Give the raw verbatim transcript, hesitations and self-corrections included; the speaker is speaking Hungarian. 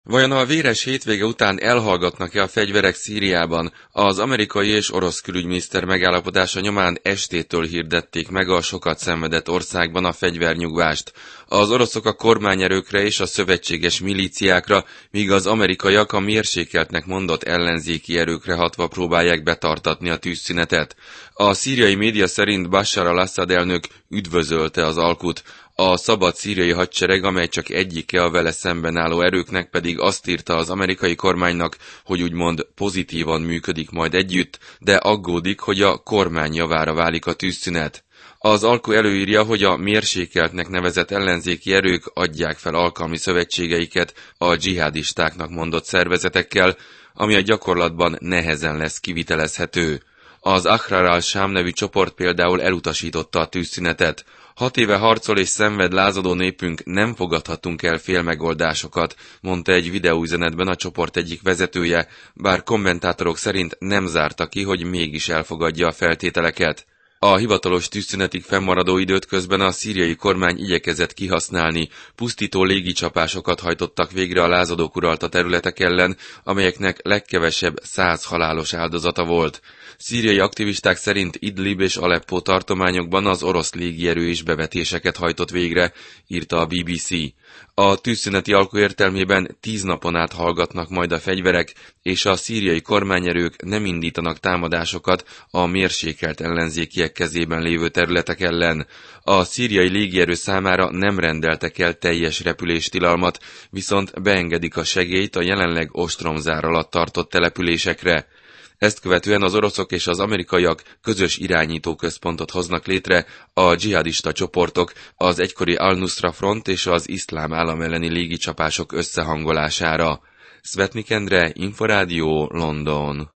Vajon a véres hétvége után elhallgatnak-e a fegyverek Szíriában? Az amerikai és orosz külügyminiszter megállapodása nyomán estétől hirdették meg a sokat szenvedett országban a fegyvernyugvást. Az oroszok a kormányerőkre és a szövetséges milíciákra, míg az amerikaiak a mérsékeltnek mondott ellenzéki erőkre hatva próbálják betartatni a tűzszünetet. A szíriai média szerint Bashar al-Assad elnök üdvözölte az alkut. A szabad szíriai hadsereg, amely csak egyike a vele szemben álló erőknek, pedig azt írta az amerikai kormánynak, hogy úgymond pozitívan működik majd együtt, de aggódik, hogy a kormány javára válik a tűzszünet. Az alku előírja, hogy a mérsékeltnek nevezett ellenzéki erők adják fel alkalmi szövetségeiket a dzsihádistáknak mondott szervezetekkel, ami a gyakorlatban nehezen lesz kivitelezhető. Az Ahrar al-Sham nevű csoport például elutasította a tűzszünetet. Hat éve harcol és szenved lázadó népünk, nem fogadhatunk el félmegoldásokat, mondta egy videóüzenetben a csoport egyik vezetője, bár kommentátorok szerint nem zárta ki, hogy mégis elfogadja a feltételeket. A hivatalos tűzszünetig fennmaradó időt közben a szíriai kormány igyekezett kihasználni, pusztító légicsapásokat hajtottak végre a lázadók uralta területek ellen, amelyeknek legkevesebb száz halálos áldozata volt. Szíriai aktivisták szerint Idlib és Aleppo tartományokban az orosz légierő is bevetéseket hajtott végre, írta a bé bé cé. A tűzszüneti alku értelmében tíz napon át hallgatnak majd a fegyverek, és a szíriai kormányerők nem indítanak támadásokat a mérsékelt ellenzékiek kezében lévő területek ellen. A szíriai légierő számára nem rendeltek el teljes repüléstilalmat, viszont beengedik a segélyt a jelenleg ostromzár alatt tartott településekre. Ezt követően az oroszok és az amerikaiak közös irányítóközpontot hoznak létre a dzsihadista csoportok, az egykori Al-Nusra Front és az iszlám állam elleni légicsapások összehangolására. Szvetnik Endre, Inforádió, London.